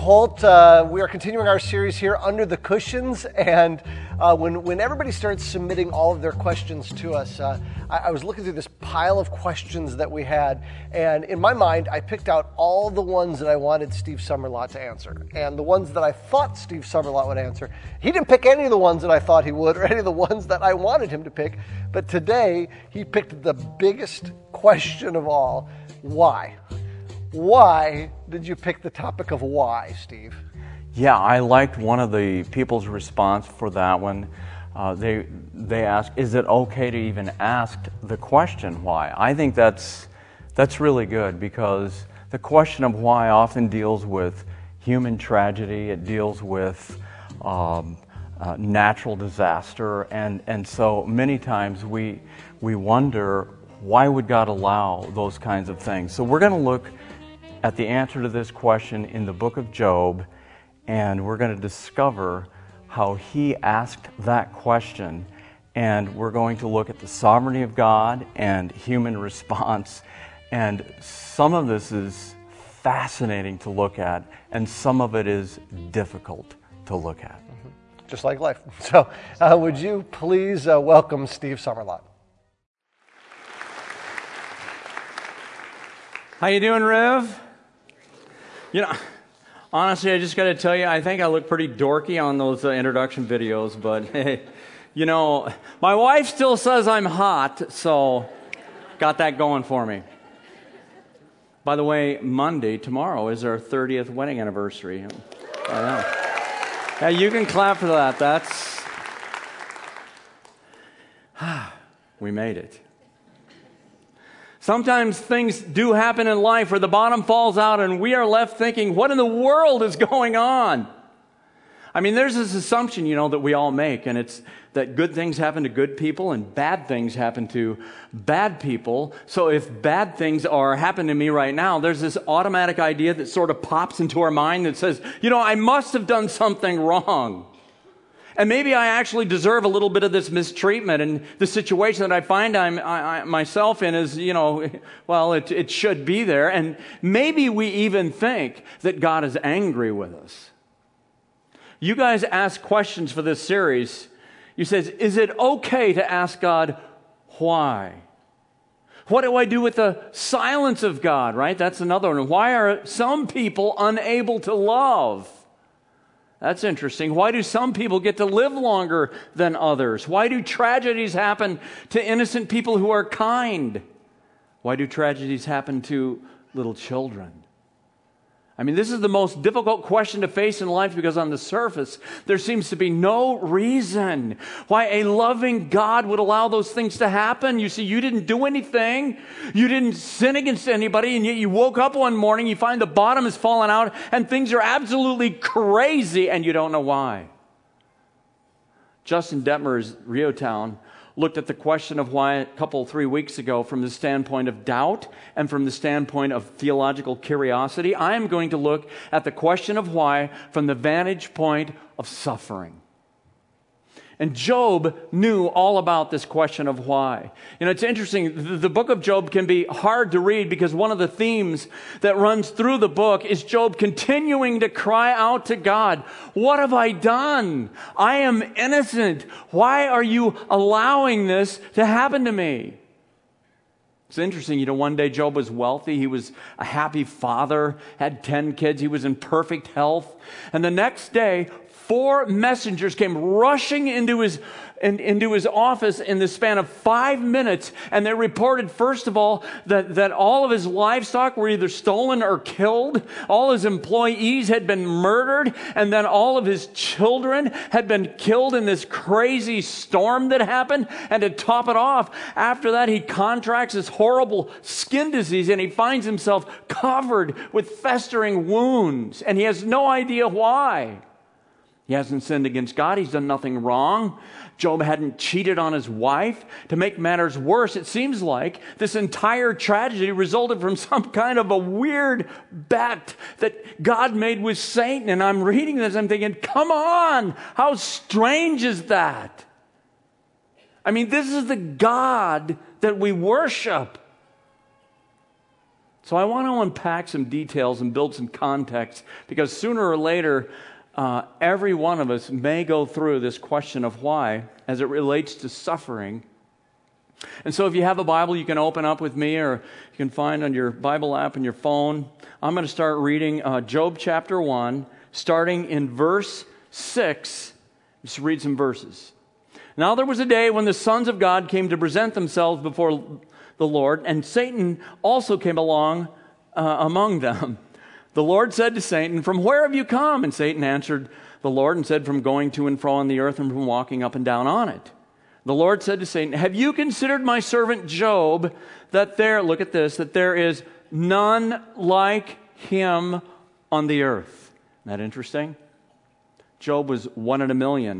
Holt. We are continuing our series here, Under the Cushions, and when everybody starts submitting all of their questions to us, I was looking through this pile of questions that we had, and in my mind, I picked out all the ones that I wanted Steve Summerlot to answer, and the ones that I thought Steve Summerlot would answer. He didn't pick any of the ones that I thought he would, or any of the ones that I wanted him to pick, but today, he picked the biggest question of all: why? Why did you pick the topic of why, Steve? Yeah, I liked one of the people's response for that one. They asked, is it okay to even ask the question why? I think that's really good, because the question of why often deals with human tragedy. It deals with natural disaster, and so many times we wonder, why would God allow those kinds of things? So we're going to look at the answer to this question in the book of Job, and we're going to discover how he asked that question, and we're going to look at the sovereignty of God and human response, and some of this is fascinating to look at, and some of it is difficult to look at. Just like life. So would you please welcome Steve Summerlot. How you doing, Rev? You know, honestly, I just got to tell you, I think I look pretty dorky on those introduction videos, but hey, you know, my wife still says I'm hot, so got that going for me. By the way, tomorrow, is our 30th wedding anniversary. I know. Yeah, you can clap for that. We made it. Sometimes things do happen in life where the bottom falls out and we are left thinking, what in the world is going on? I mean, there's this assumption, that we all make, and it's that good things happen to good people and bad things happen to bad people. So if bad things are happening to me right now, there's this automatic idea that sort of pops into our mind that says, I must have done something wrong. And maybe I actually deserve a little bit of this mistreatment, and the situation that I find myself in is, it should be there. And maybe we even think that God is angry with us. You guys ask questions for this series. You said, is it okay to ask God why? What do I do with the silence of God, right? That's another one. Why are some people unable to love? That's interesting. Why do some people get to live longer than others? Why do tragedies happen to innocent people who are kind? Why do tragedies happen to little children? I mean, this is the most difficult question to face in life, because on the surface, there seems to be no reason why a loving God would allow those things to happen. You see, you didn't do anything. You didn't sin against anybody, and yet you woke up one morning, you find the bottom has fallen out, and things are absolutely crazy, and you don't know why. Justin Detmer's Rio Town looked at the question of why a 3 weeks ago from the standpoint of doubt and from the standpoint of theological curiosity. I am going to look at the question of why from the vantage point of suffering. And Job knew all about this question of why. It's interesting. The book of Job can be hard to read because one of the themes that runs through the book is Job continuing to cry out to God. What have I done? I am innocent. Why are you allowing this to happen to me? It's interesting. One day Job was wealthy. He was a happy father, had 10 kids. He was in perfect health. And the next day, 4 messengers came rushing into his office in the span of 5 minutes, and they reported, first of all, that all of his livestock were either stolen or killed, all his employees had been murdered, and then all of his children had been killed in this crazy storm that happened. And to top it off, after that, he contracts this horrible skin disease, and he finds himself covered with festering wounds, and he has no idea why. He hasn't sinned against God. He's done nothing wrong. Job hadn't cheated on his wife. To make matters worse, it seems like this entire tragedy resulted from some kind of a weird bet that God made with Satan. And I'm reading this, I'm thinking, come on, how strange is that? I mean, this is the God that we worship. So I want to unpack some details and build some context, because sooner or later, every one of us may go through this question of why as it relates to suffering. And so if you have a Bible, you can open up with me, or you can find on your Bible app on your phone. I'm going to start reading Job chapter 1, starting in verse 6. Just read some verses. Now there was a day when the sons of God came to present themselves before the Lord, and Satan also came along among them. The Lord said to Satan, "From where have you come?" And Satan answered the Lord and said, "From going to and fro on the earth and from walking up and down on it." The Lord said to Satan, "Have you considered my servant Job, that look at this, that there is none like him on the earth?" Isn't that interesting? Job was 1 in a million.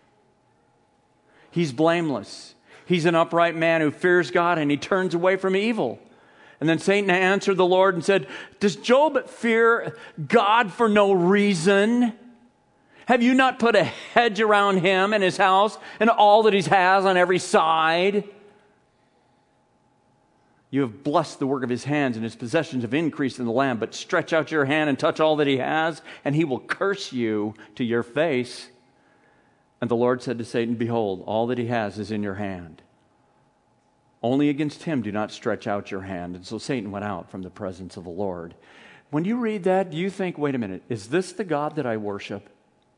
He's blameless. He's an upright man who fears God, and he turns away from evil. And then Satan answered the Lord and said, "Does Job fear God for no reason? Have you not put a hedge around him and his house and all that he has on every side? You have blessed the work of his hands, and his possessions have increased in the land. But stretch out your hand and touch all that he has, and he will curse you to your face." And the Lord said to Satan, "Behold, all that he has is in your hand. Only against him do not stretch out your hand." And so Satan went out from the presence of the Lord. When you read that, do you think, wait a minute, is this the God that I worship?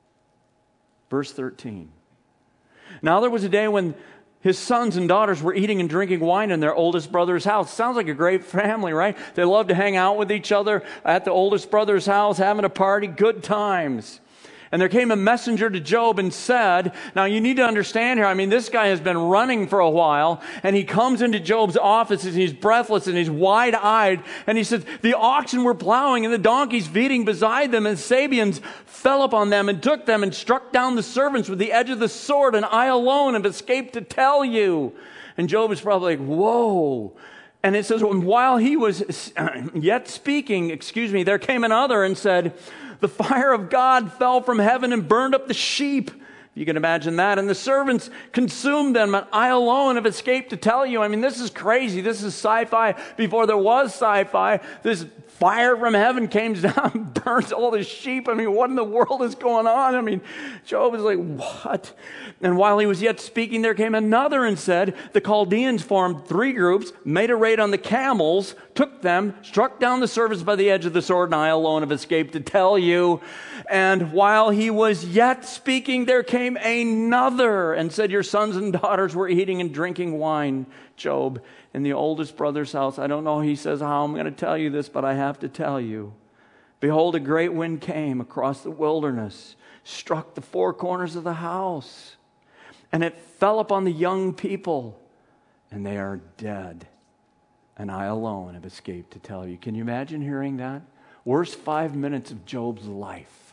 Verse 13. Now there was a day when his sons and daughters were eating and drinking wine in their oldest brother's house. Sounds like a great family, right? They love to hang out with each other at the oldest brother's house, having a party, good times. And there came a messenger to Job and said, now you need to understand here, this guy has been running for a while, and he comes into Job's office and he's breathless and he's wide-eyed, and he says, "The oxen were plowing and the donkeys feeding beside them, and Sabeans fell upon them and took them and struck down the servants with the edge of the sword, and I alone have escaped to tell you." And Job is probably like, whoa. And it says, while he was yet speaking, there came another and said, "The fire of God fell from heaven and burned up the sheep." You can imagine that. "And the servants consumed them, and I alone have escaped to tell you." This is crazy. This is sci-fi before there was sci-fi. This fire from heaven came down and burns all the sheep. What in the world is going on? Job is like, what? "And while he was yet speaking, there came another and said, the Chaldeans formed 3 groups, made a raid on the camels, took them, struck down the servants by the edge of the sword, and I alone have escaped to tell you. And while he was yet speaking, there came another and said, your sons and daughters were eating and drinking wine, Job, in the oldest brother's house." I don't know, he says, how I'm going to tell you this, but I have to tell you. "Behold, a great wind came across the wilderness, struck the 4 corners of the house, and it fell upon the young people, and they are dead. And I alone have escaped to tell you." Can you imagine hearing that? Worst 5 minutes of Job's life.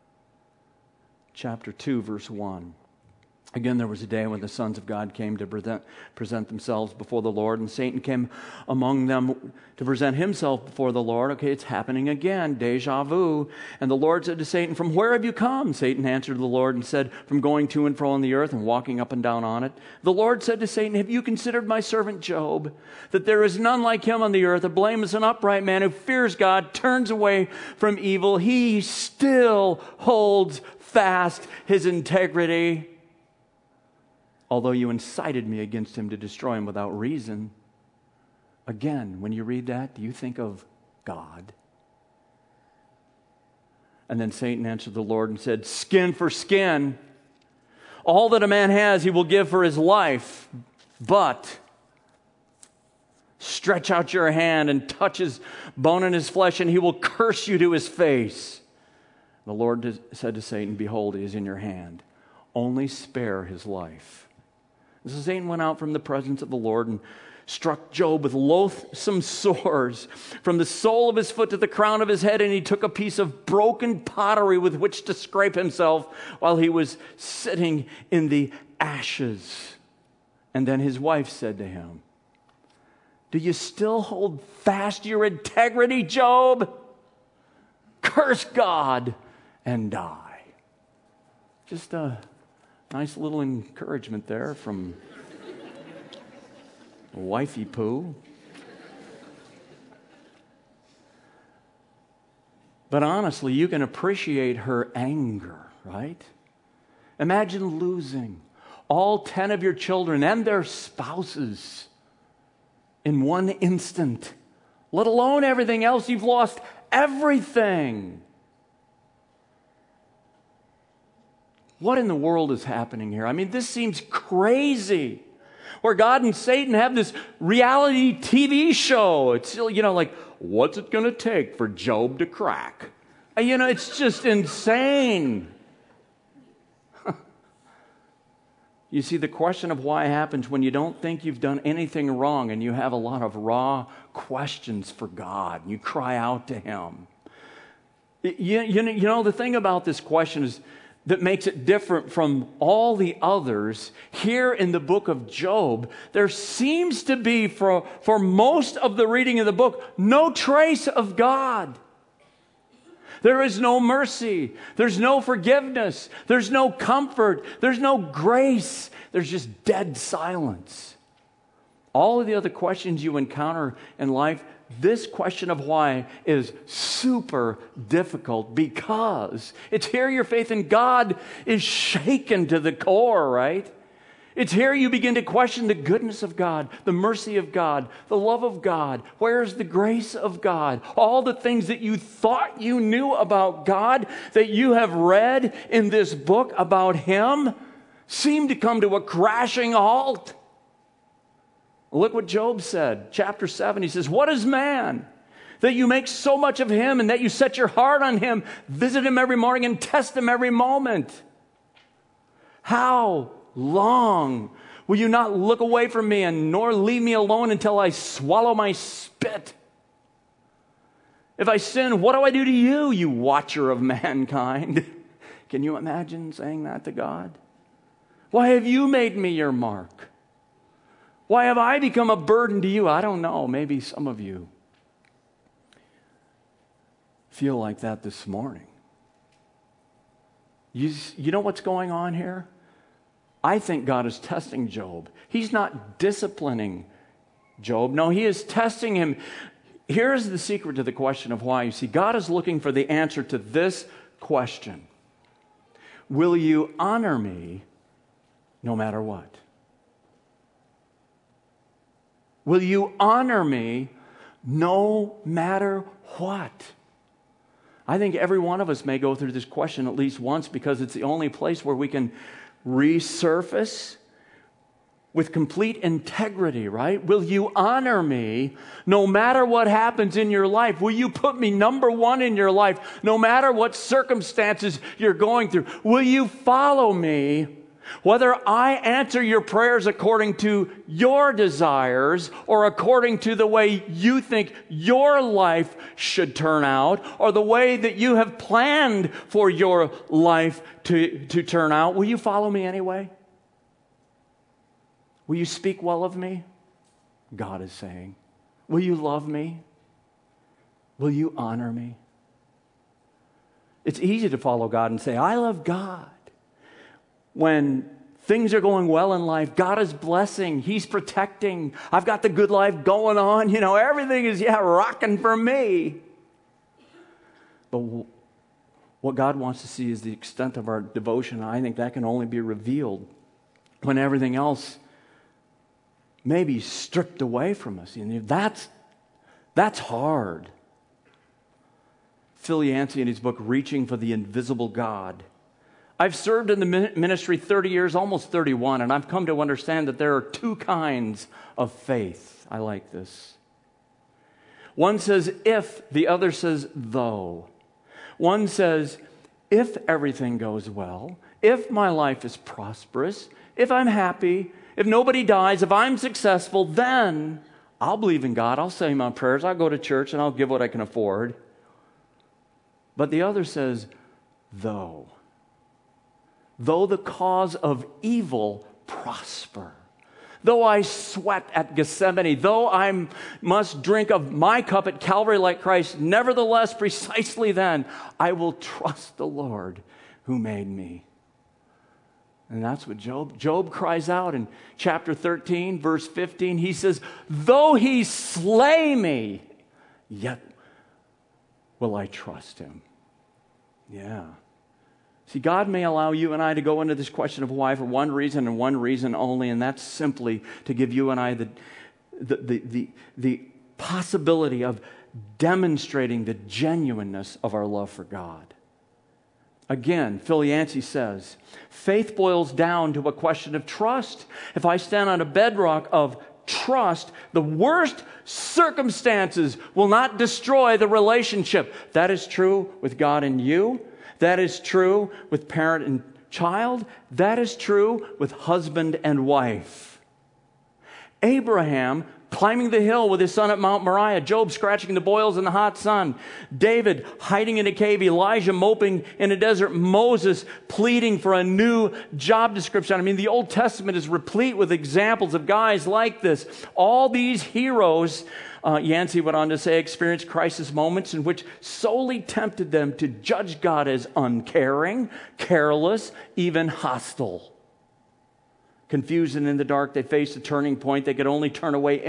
Chapter 2, verse 1. "Again, there was a day when the sons of God came to present themselves before the Lord, and Satan came among them to present himself before the Lord." Okay, it's happening again, deja vu. "And the Lord said to Satan, 'From where have you come?' Satan answered the Lord and said, 'From going to and fro on the earth and walking up and down on it.' The Lord said to Satan, 'Have you considered my servant Job, that there is none like him on the earth, a blameless and upright man who fears God, turns away from evil? He still holds fast his integrity, although you incited me against him to destroy him without reason.'" Again, when you read that, do you think of God? "And then Satan answered the Lord and said, 'Skin for skin. All that a man has he will give for his life. But stretch out your hand and touch his bone and his flesh, and he will curse you to his face.' The Lord said to Satan, 'Behold, he is in your hand. Only spare his life.' So Satan went out from the presence of the Lord and struck Job with loathsome sores from the sole of his foot to the crown of his head, and he took a piece of broken pottery with which to scrape himself while he was sitting in the ashes. And then his wife said to him, 'Do you still hold fast your integrity, Job? Curse God and die.'" Just a nice little encouragement there from wifey poo. But honestly, you can appreciate her anger, right? Imagine losing all 10 of your children and their spouses in one instant, let alone everything else. You've lost everything. What in the world is happening here? I mean, this seems crazy. Where God and Satan have this reality TV show. It's, like, what's it going to take for Job to crack? It's just insane. You see, the question of why happens when you don't think you've done anything wrong and you have a lot of raw questions for God. You cry out to Him. The thing about this question is that makes it different from all the others. Here in the book of Job, there seems to be, for most of the reading of the book, no trace of God. There is no mercy. There's no forgiveness. There's no comfort. There's no grace. There's just dead silence. All of the other questions you encounter in life, this question of why is super difficult because it's here your faith in God is shaken to the core, right? It's here you begin to question the goodness of God, the mercy of God, the love of God. Where's the grace of God? All the things that you thought you knew about God, that you have read in this book about Him, seem to come to a crashing halt. Look what Job said, chapter 7. He says, "What is man that you make so much of him and that you set your heart on him, visit him every morning and test him every moment? How long will you not look away from me and nor leave me alone until I swallow my spit? If I sin, what do I do to you, you watcher of mankind?" Can you imagine saying that to God? Why have you made me your mark? Why have I become a burden to you? I don't know. Maybe some of you feel like that this morning. You know what's going on here? I think God is testing Job. He's not disciplining Job. No, He is testing him. Here's the secret to the question of why. You see, God is looking for the answer to this question. Will you honor me no matter what? Will you honor me no matter what? I think every one of us may go through this question at least once because it's the only place where we can resurface with complete integrity, right? Will you honor me no matter what happens in your life? Will you put me number one in your life no matter what circumstances you're going through? Will you follow me whether I answer your prayers according to your desires or according to the way you think your life should turn out or the way that you have planned for your life to turn out? Will you follow me anyway? Will you speak well of me? God is saying. Will you love me? Will you honor me? It's easy to follow God and say, I love God. When things are going well in life, God is blessing, He's protecting, I've got the good life going on, everything is, rocking for me. But what God wants to see is the extent of our devotion. I think that can only be revealed when everything else may be stripped away from us. That's hard. Phil Yancey in his book, Reaching for the Invisible God. I've served in the ministry 30 years, almost 31, and I've come to understand that there are two kinds of faith. I like this. One says if, the other says though. One says if everything goes well, if my life is prosperous, if I'm happy, if nobody dies, if I'm successful, then I'll believe in God, I'll say my prayers, I'll go to church, and I'll give what I can afford. But the other says though the cause of evil prosper, though I sweat at Gethsemane, though I must drink of my cup at Calvary like Christ, nevertheless, precisely then, I will trust the Lord who made me. And that's what Job cries out in chapter 13, verse 15. He says, though he slay me, yet will I trust him? Yeah. See, God may allow you and I to go into this question of why for one reason and one reason only, and that's simply to give you and I the possibility of demonstrating the genuineness of our love for God. Again, Phil Yancey says, faith boils down to a question of trust. If I stand on a bedrock of trust, the worst circumstances will not destroy the relationship. That is true with God and you. That is true with parent and child. That is true with husband and wife. Abraham climbing the hill with his son at Mount Moriah, Job scratching the boils in the hot sun, David hiding in a cave, Elijah moping in a desert, Moses pleading for a new job description. I mean, the Old Testament is replete with examples of guys like this. All these heroes, Yancey went on to say, experienced crisis moments in which solely tempted them to judge God as uncaring, careless, even hostile. Confused and in the dark, they faced a turning point. They could only turn away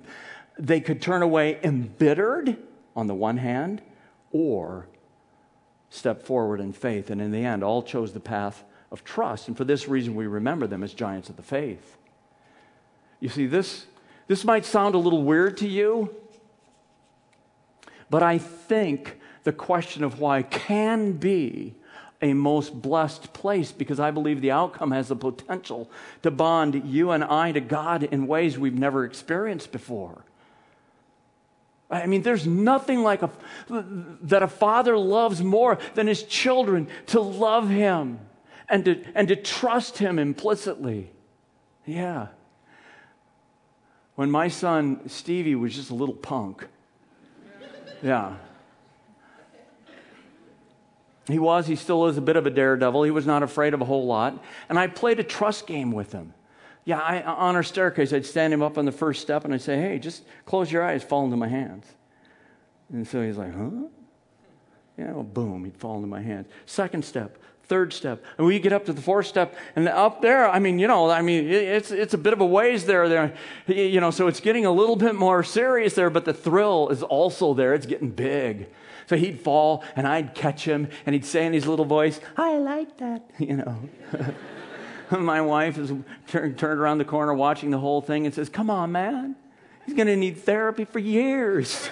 embittered on the one hand, or step forward in faith. And in the end, all chose the path of trust. And for this reason, we remember them as giants of the faith. You see, this might sound a little weird to you, but I think the question of why can be a most blessed place, because I believe the outcome has the potential to bond you and I to God in ways we've never experienced before. I mean, there's nothing like that a father loves more than his children to love him and to trust him implicitly. Yeah. When my son Stevie was just a little punk, yeah. He still is a bit of a daredevil. He was not afraid of a whole lot. And I played a trust game with him. Yeah, on our staircase, I'd stand him up on the first step and I'd say, hey, just close your eyes, fall into my hands. And so he's like, huh? Yeah, well, boom, he'd fall into my hands. Second step, third step. And we get up to the fourth step. And up there, it's a bit of a ways there. So it's getting a little bit more serious there, but the thrill is also there. It's getting big. So he'd fall, and I'd catch him, and he'd say in his little voice, I like that, My wife is turned around the corner watching the whole thing and says, come on, man. He's going to need therapy for years.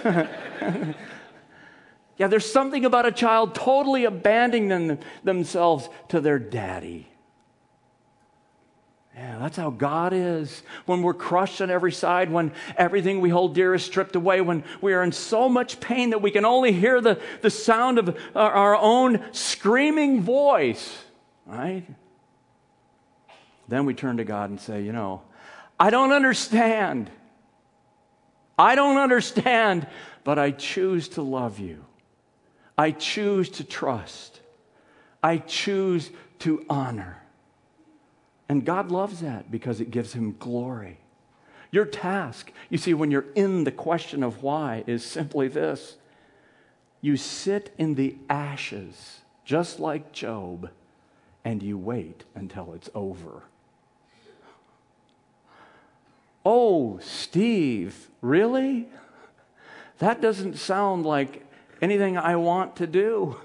Yeah, there's something about a child totally abandoning themselves to their daddy. Yeah, that's how God is. When we're crushed on every side, when everything we hold dear is stripped away, when we are in so much pain that we can only hear the sound of our own screaming voice, right? Then we turn to God and say, I don't understand. But I choose to love you. I choose to trust. I choose to honor. And God loves that because it gives him glory. Your task, you see, when you're in the question of why, is simply this. You sit in the ashes, just like Job, and you wait until it's over. Oh, Steve, really? That doesn't sound like anything I want to do.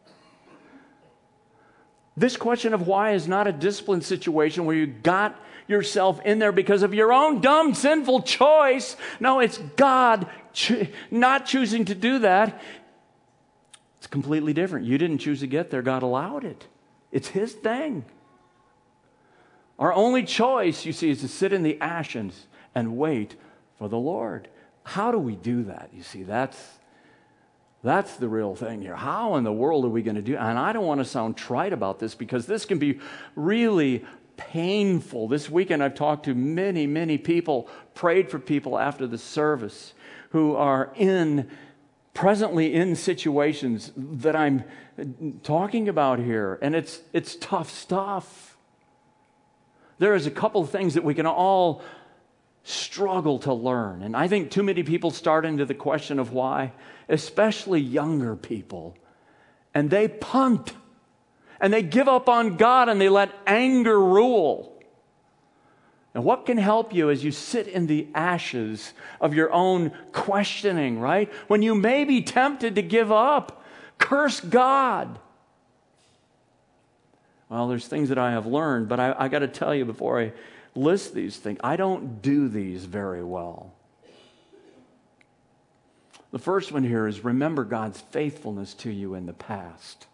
This question of why is not a discipline situation where you got yourself in there because of your own dumb, sinful choice. No, it's God not choosing to do that. It's completely different. You didn't choose to get there. God allowed it. It's his thing. Our only choice, you see, is to sit in the ashes and wait for the Lord. How do we do that? You see, that's the real thing here. How in the world are we going to do it? And I don't want to sound trite about this because this can be really painful. This weekend I've talked to many, many people, prayed for people after the service who are presently in situations that I'm talking about here. And it's tough stuff. There is a couple of things that we can all struggle to learn. And I think too many people start into the question of why, especially younger people, and they punt and they give up on God and they let anger rule. And what can help you as you sit in the ashes of your own questioning, right? When you may be tempted to give up, curse God. Well, there's things that I have learned, but I got to tell you before I list these things, I don't do these very well. The first one here is remember God's faithfulness to you in the past.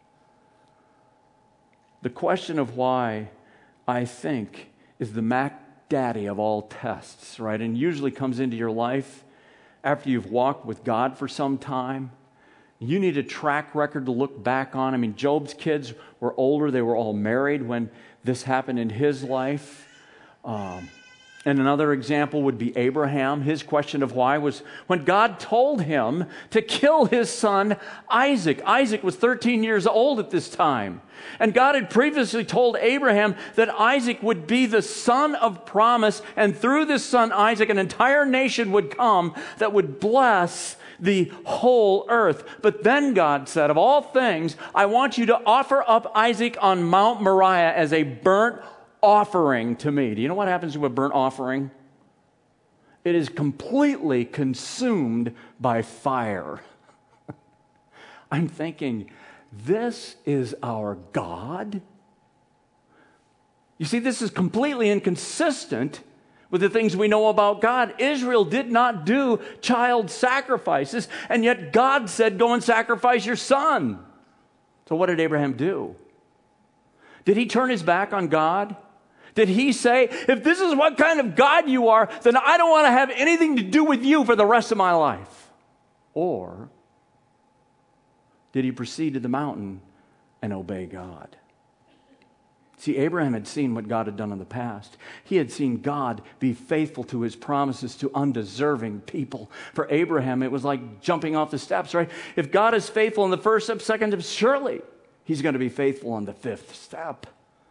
The question of why, I think, is the Mac Daddy of all tests, right? And usually comes into your life after you've walked with God for some time. You need a track record to look back on. I mean, Job's kids were older. They were all married when this happened in his life. And another example would be Abraham. His question of why was when God told him to kill his son Isaac. Isaac was 13 years old at this time. And God had previously told Abraham that Isaac would be the son of promise, and through this son Isaac, an entire nation would come that would bless the whole earth. But then God said, of all things, I want you to offer up Isaac on Mount Moriah as a burnt offering to me. Do you know what happens to a burnt offering? It is completely consumed by fire. I'm thinking, this is our God? You see, this is completely inconsistent with the things we know about God. Israel did not do child sacrifices, and yet God said, go and sacrifice your son. So what did Abraham do? Did he turn his back on God? Did he say, if this is what kind of God you are, then I don't want to have anything to do with you for the rest of my life? Or did he proceed to the mountain and obey God? See, Abraham had seen what God had done in the past. He had seen God be faithful to his promises to undeserving people. For Abraham, it was like jumping off the steps, right? If God is faithful in the first step, second step, surely he's going to be faithful on the fifth step.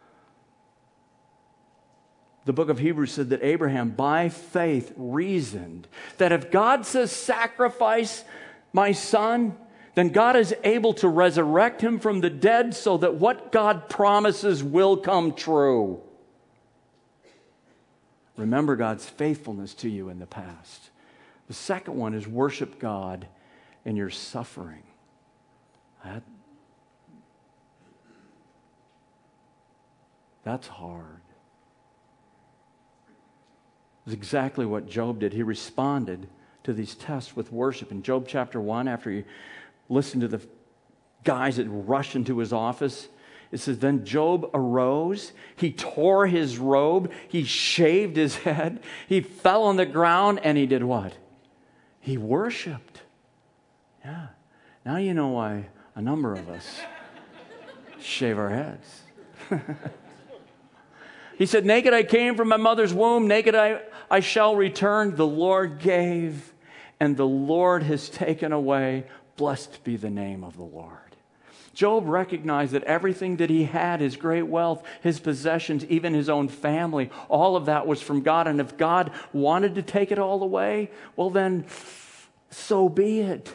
The book of Hebrews said that Abraham, by faith, reasoned that if God says, sacrifice my son, then God is able to resurrect him from the dead so that what God promises will come true. Remember God's faithfulness to you in the past. The second one is worship God in your suffering. That's hard. It's exactly what Job did. He responded to these tests with worship. In Job chapter 1, after he listened to the guys that rushed into his office, it says, then Job arose, he tore his robe, he shaved his head, he fell on the ground, and he did what? He worshiped. Yeah. Now you know why a number of us shave our heads. He said, naked I came from my mother's womb, naked I shall return. The Lord gave, and the Lord has taken away. Blessed be the name of the Lord. Job recognized that everything that he had, his great wealth, his possessions, even his own family, all of that was from God. And if God wanted to take it all away, well then, so be it.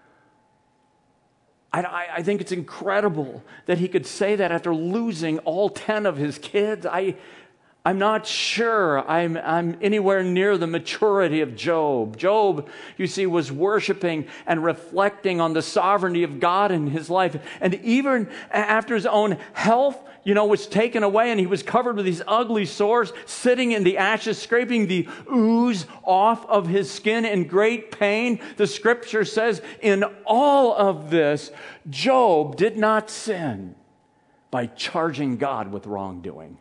I think it's incredible that he could say that after losing all 10 of his kids. I'm not sure I'm anywhere near the maturity of Job. Job, you see, was worshiping and reflecting on the sovereignty of God in his life. And even after his own health, was taken away and he was covered with these ugly sores, sitting in the ashes, scraping the ooze off of his skin in great pain. The scripture says, in all of this, Job did not sin by charging God with wrongdoing.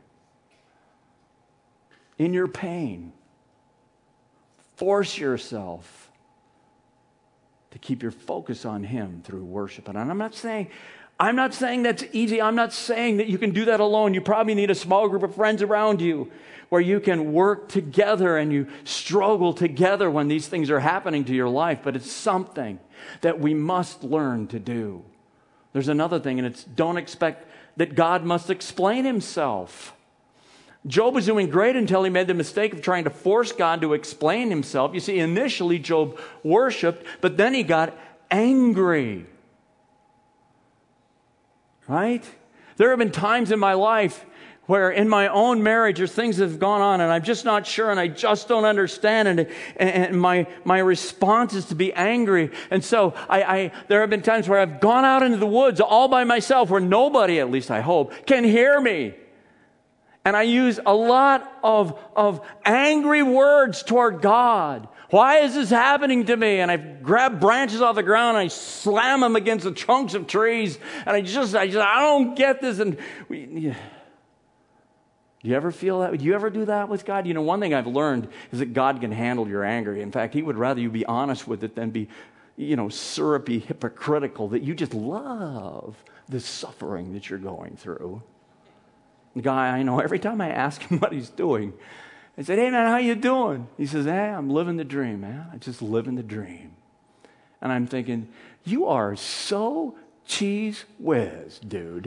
In your pain, force yourself to keep your focus on him through worship. And I'm not saying that's easy. I'm not saying that you can do that alone. You probably need a small group of friends around you where you can work together and you struggle together when these things are happening to your life. But it's something that we must learn to do. There's another thing, and it's don't expect that God must explain himself. Job was doing great until he made the mistake of trying to force God to explain himself. You see, initially Job worshiped, but then he got angry. Right? There have been times in my life where in my own marriage there's things that have gone on and I'm just not sure and I just don't understand, and my response is to be angry. And so there have been times where I've gone out into the woods all by myself where nobody, at least I hope, can hear me. And I use a lot of angry words toward God. Why is this happening to me? And I grab branches off the ground and I slam them against the trunks of trees. And I don't get this. And do you ever feel that? Do you ever do that with God? You know, one thing I've learned is that God can handle your anger. In fact, He would rather you be honest with it than be, syrupy, hypocritical, that you just love the suffering that you're going through. The guy I know, every time I ask him what he's doing, I said, "Hey, man, how you doing?" He says, "Hey, I'm living the dream, man. I'm just living the dream." And I'm thinking, you are so cheese whiz, dude.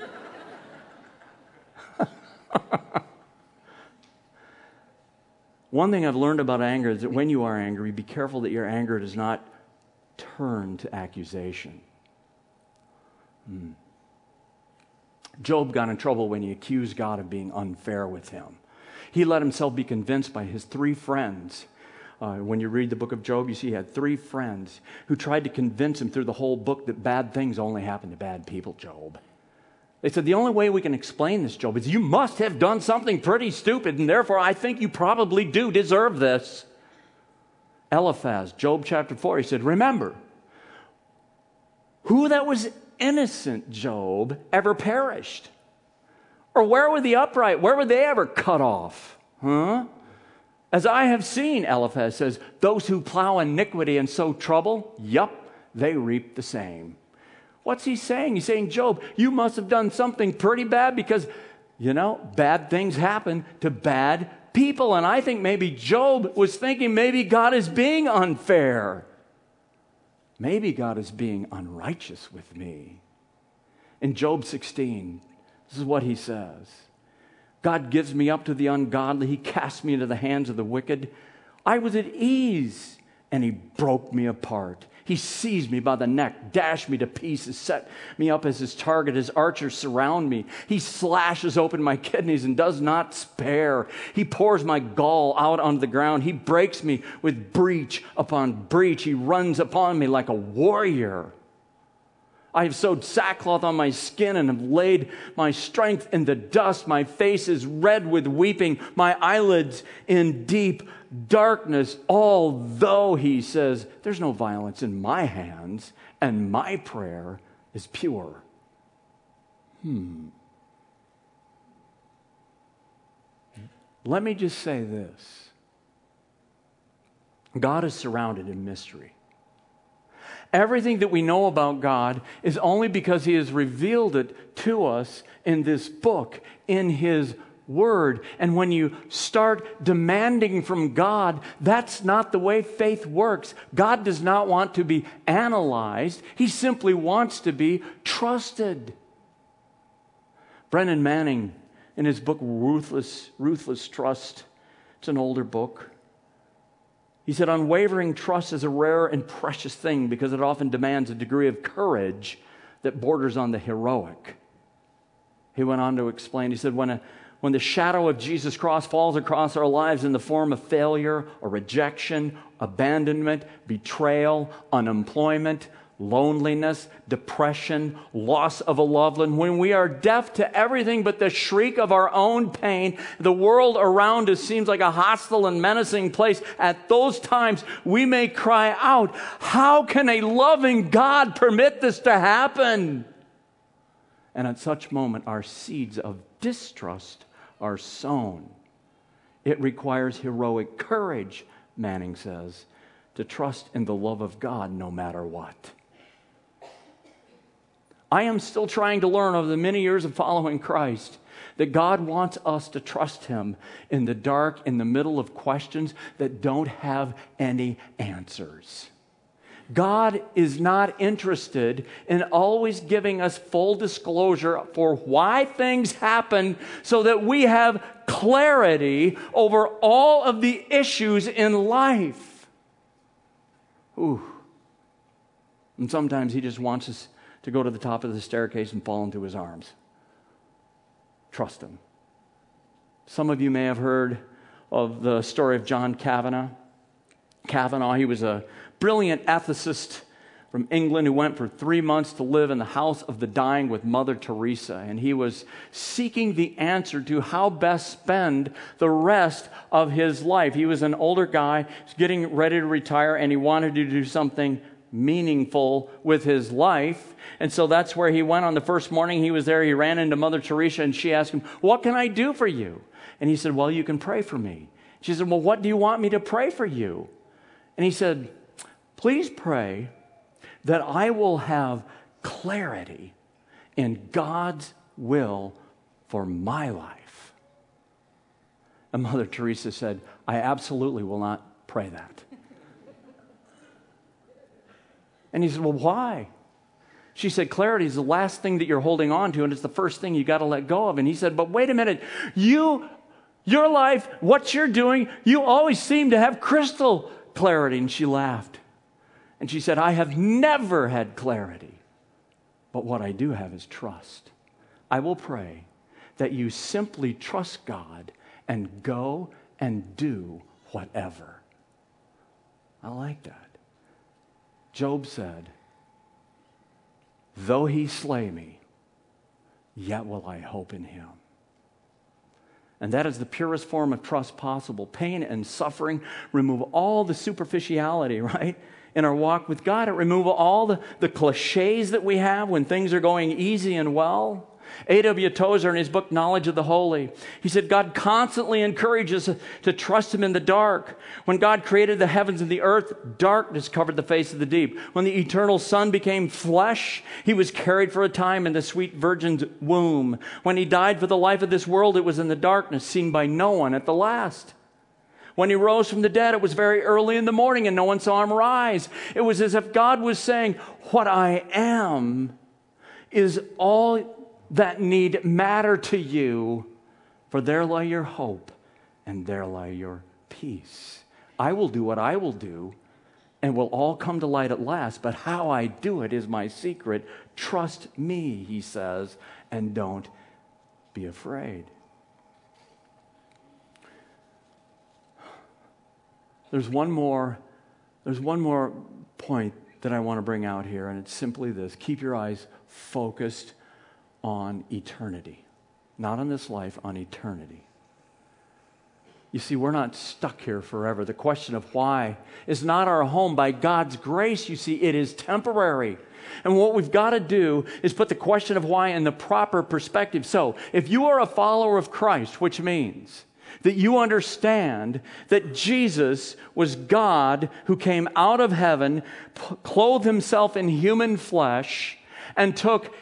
One thing I've learned about anger is that when you are angry, be careful that your anger does not turn to accusation. Job got in trouble when he accused God of being unfair with him. He let himself be convinced by his 3 friends. When you read the book of Job, you see he had 3 friends who tried to convince him through the whole book that bad things only happen to bad people, Job. They said, the only way we can explain this, Job, is you must have done something pretty stupid, and therefore I think you probably do deserve this. Eliphaz, Job chapter 4, he said, remember, who that was innocent, Job, ever perished? Or where were the upright? Where were they ever cut off? As I have seen, Eliphaz says, those who plow iniquity and sow trouble, they reap the same. What's he saying? He's saying, Job, you must have done something pretty bad because, bad things happen to bad people. And I think maybe Job was thinking maybe God is being unfair. Maybe God is being unrighteous with me. In Job 16, this is what he says. God gives me up to the ungodly. He casts me into the hands of the wicked. I was at ease, and He broke me apart. He seized me by the neck, dashed me to pieces, set me up as His target. His archers surround me. He slashes open my kidneys and does not spare. He pours my gall out onto the ground. He breaks me with breach upon breach. He runs upon me like a warrior. I have sewed sackcloth on my skin and have laid my strength in the dust. My face is red with weeping, my eyelids in deep darkness. Although, he says, there's no violence in my hands, and my prayer is pure. Let me just say this. God is surrounded in mystery. Everything that we know about God is only because He has revealed it to us in this book, in His Word. And when you start demanding from God, that's not the way faith works. God does not want to be analyzed. He simply wants to be trusted. Brennan Manning, in his book Ruthless Trust, it's an older book, he said, unwavering trust is a rare and precious thing because it often demands a degree of courage that borders on the heroic. He went on to explain, he said, when the shadow of Jesus' cross falls across our lives in the form of failure or rejection, abandonment, betrayal, unemployment, loneliness, depression, loss of a loved one, when we are deaf to everything but the shriek of our own pain, the world around us seems like a hostile and menacing place. At those times, we may cry out, how can a loving God permit this to happen? And at such moment, our seeds of distrust are sown. It requires heroic courage, Manning says, to trust in the love of God no matter what. I am still trying to learn over the many years of following Christ that God wants us to trust Him in the dark, in the middle of questions that don't have any answers. God is not interested in always giving us full disclosure for why things happen so that we have clarity over all of the issues in life. And sometimes He just wants us to go to the top of the staircase and fall into His arms. Trust Him. Some of you may have heard of the story of John Kavanaugh. Kavanaugh, he was a brilliant ethicist from England who went for 3 months to live in the house of the dying with Mother Teresa. And he was seeking the answer to how best spend the rest of his life. He was an older guy, getting ready to retire, and he wanted to do something meaningful with his life. And so that's where he went on the first morning he was there. He ran into Mother Teresa, and she asked him, "What can I do for you?" And he said, "Well, you can pray for me." She said, "Well, what do you want me to pray for you?" And he said, "Please pray that I will have clarity in God's will for my life." And Mother Teresa said, "I absolutely will not pray that." And he said, "Well, why?" She said, "Clarity is the last thing that you're holding on to, and it's the first thing you got to let go of." And he said, "But wait a minute, your life, what you're doing, you always seem to have crystal clarity." And she laughed. And she said, "I have never had clarity, but what I do have is trust. I will pray that you simply trust God and go and do whatever." I like that. Job said, "Though he slay me, yet will I hope in him." And that is the purest form of trust possible. Pain and suffering remove all the superficiality, right? In our walk with God, it removes all the cliches that we have when things are going easy and well. A.W. Tozer, in his book, Knowledge of the Holy, he said, God constantly encourages us to trust him in the dark. When God created the heavens and the earth, darkness covered the face of the deep. When the eternal Son became flesh, he was carried for a time in the sweet virgin's womb. When he died for the life of this world, it was in the darkness, seen by no one at the last. When he rose from the dead, it was very early in the morning and no one saw him rise. It was as if God was saying, what I am is all that need matter to you, for there lie your hope and there lie your peace. I will do what I will do and will all come to light at last, but how I do it is my secret. Trust me, he says, and don't be afraid. There's one more point that I want to bring out here, and it's simply this. Keep your eyes focused on eternity. Not on this life, on eternity. You see, we're not stuck here forever. The question of why is not our home. By God's grace, you see, it is temporary. And what we've got to do is put the question of why in the proper perspective. So, if you are a follower of Christ, which means that you understand that Jesus was God who came out of heaven, clothed himself in human flesh, and took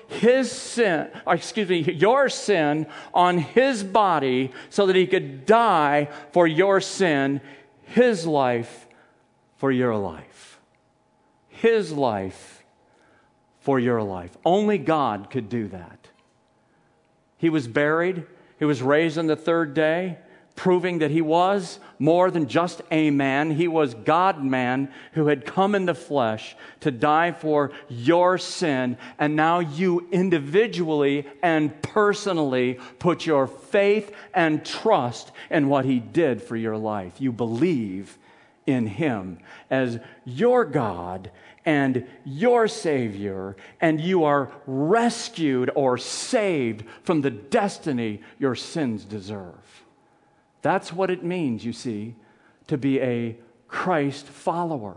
your sin on his body so that he could die for your sin, his life for your life. His life for your life. Only God could do that. He was buried. He was raised on the third day, proving that he was more than just a man. He was God-man who had come in the flesh to die for your sin. And now you individually and personally put your faith and trust in what he did for your life. You believe in him as your God and your Savior, and you are rescued or saved from the destiny your sins deserve. That's what it means, you see, to be a Christ follower.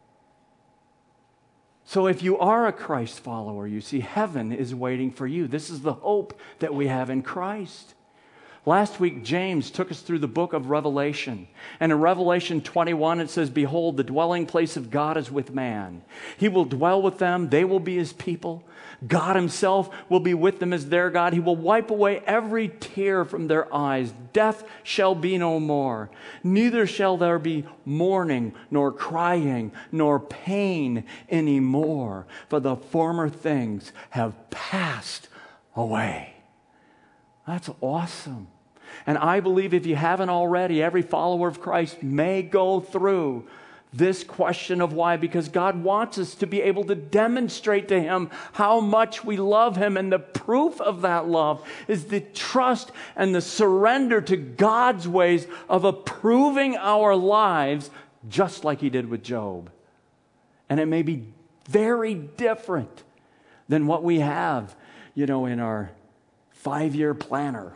So if you are a Christ follower, you see, heaven is waiting for you. This is the hope that we have in Christ. Last week, James took us through the book of Revelation. And in Revelation 21, it says, "Behold, the dwelling place of God is with man. He will dwell with them. They will be his people. God himself will be with them as their God. He will wipe away every tear from their eyes. Death shall be no more. Neither shall there be mourning, nor crying, nor pain anymore. For the former things have passed away." That's awesome. And I believe if you haven't already, every follower of Christ may go through this question of why, because God wants us to be able to demonstrate to Him how much we love Him. And the proof of that love is the trust and the surrender to God's ways of approving our lives, just like He did with Job. And it may be very different than what we have, in our 5-year planner.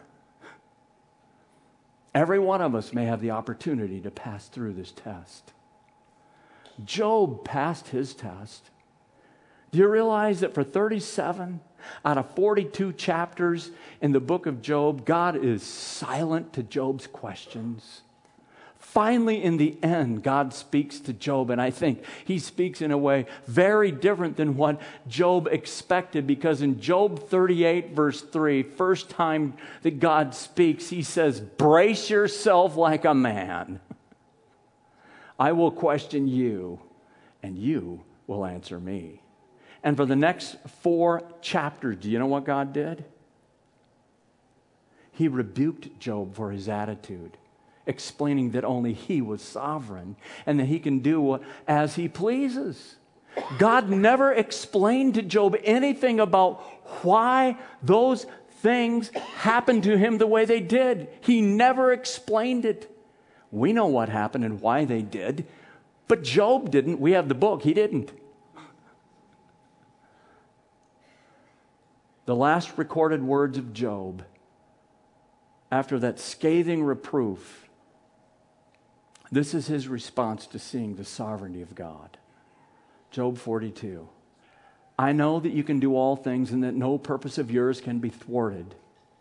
Every one of us may have the opportunity to pass through this test. Job passed his test. Do you realize that for 37 out of 42 chapters in the book of Job, God is silent to Job's questions? Finally, in the end, God speaks to Job, and I think He speaks in a way very different than what Job expected, because in Job 38, verse 3, first time that God speaks, He says, "Brace yourself like a man. I will question you, and you will answer me." And for the next 4 chapters, do you know what God did? He rebuked Job for his attitude, explaining that only He was sovereign and that He can do as He pleases. God never explained to Job anything about why those things happened to him the way they did. He never explained it. We know what happened and why they did, but Job didn't. We have the book. He didn't. The last recorded words of Job, after that scathing reproof, this is his response to seeing the sovereignty of God. Job 42. "I know that you can do all things and that no purpose of yours can be thwarted.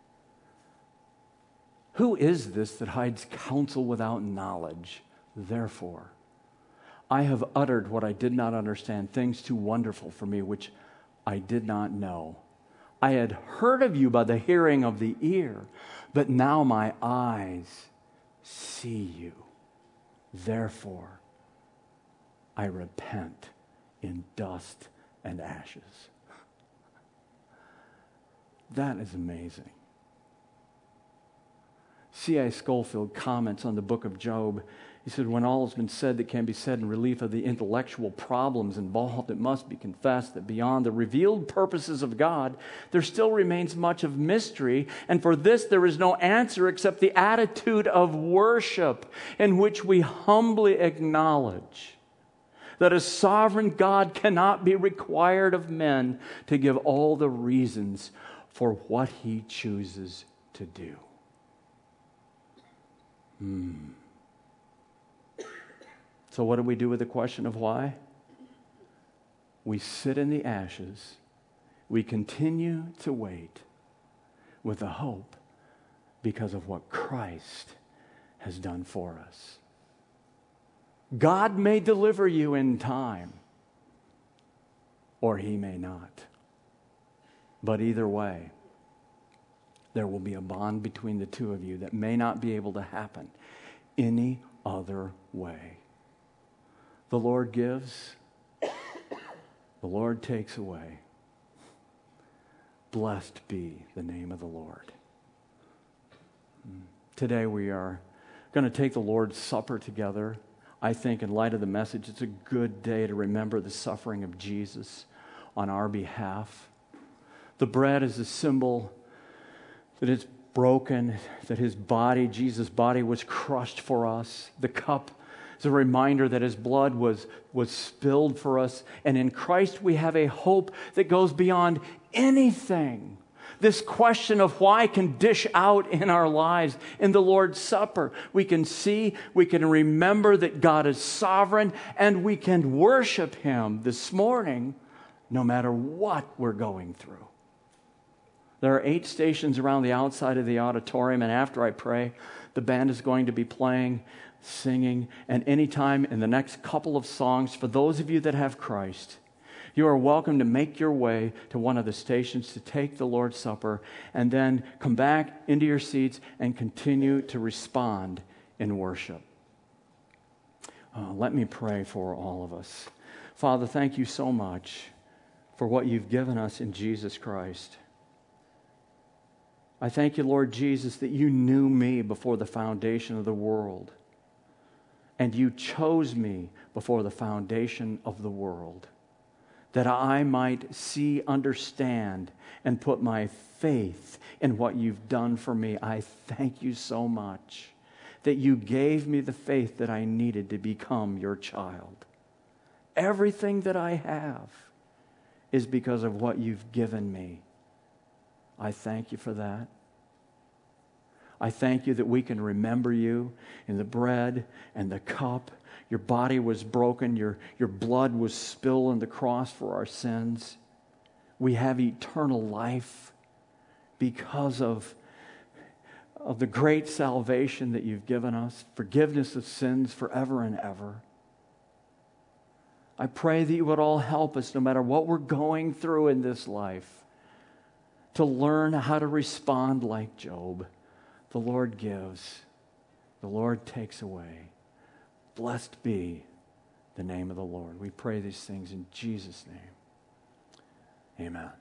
Who is this that hides counsel without knowledge? Therefore, I have uttered what I did not understand, things too wonderful for me, which I did not know. I had heard of you by the hearing of the ear, but now my eyes see you. Therefore, I repent in dust and ashes." That is amazing. C.I. Scofield comments on the book of Job. He said, "When all has been said that can be said in relief of the intellectual problems involved, it must be confessed that beyond the revealed purposes of God, there still remains much of mystery, and for this there is no answer except the attitude of worship in which we humbly acknowledge that a sovereign God cannot be required of men to give all the reasons for what He chooses to do." So what do we do with the question of why? We sit in the ashes. We continue to wait with the hope because of what Christ has done for us. God may deliver you in time, or He may not. But either way, there will be a bond between the two of you that may not be able to happen any other way. The Lord gives, the Lord takes away. Blessed be the name of the Lord. Today we are going to take the Lord's Supper together. I think in light of the message, it's a good day to remember the suffering of Jesus on our behalf. The bread is a symbol that it's broken, that His body, Jesus' body, was crushed for us. The cup is a reminder that His blood was spilled for us. And in Christ we have a hope that goes beyond anything this question of why can dish out in our lives in the Lord's Supper. We can see, we can remember that God is sovereign, and we can worship Him this morning no matter what we're going through. There are 8 stations around the outside of the auditorium, and after I pray, the band is going to be playing, singing, and anytime in the next couple of songs, for those of you that have Christ, you are welcome to make your way to one of the stations to take the Lord's Supper and then come back into your seats and continue to respond in worship. Let me pray for all of us. Father, thank you so much for what you've given us in Jesus Christ. I thank you, Lord Jesus, that you knew me before the foundation of the world. And you chose me before the foundation of the world, that I might see, understand, and put my faith in what you've done for me. I thank you so much that you gave me the faith that I needed to become your child. Everything that I have is because of what you've given me. I thank you for that. I thank you that we can remember you in the bread and the cup. Your body was broken. Your blood was spilled on the cross for our sins. We have eternal life because of the great salvation that you've given us, forgiveness of sins forever and ever. I pray that you would all help us, no matter what we're going through in this life, to learn how to respond like Job. The Lord gives, the Lord takes away. Blessed be the name of the Lord. We pray these things in Jesus' name. Amen.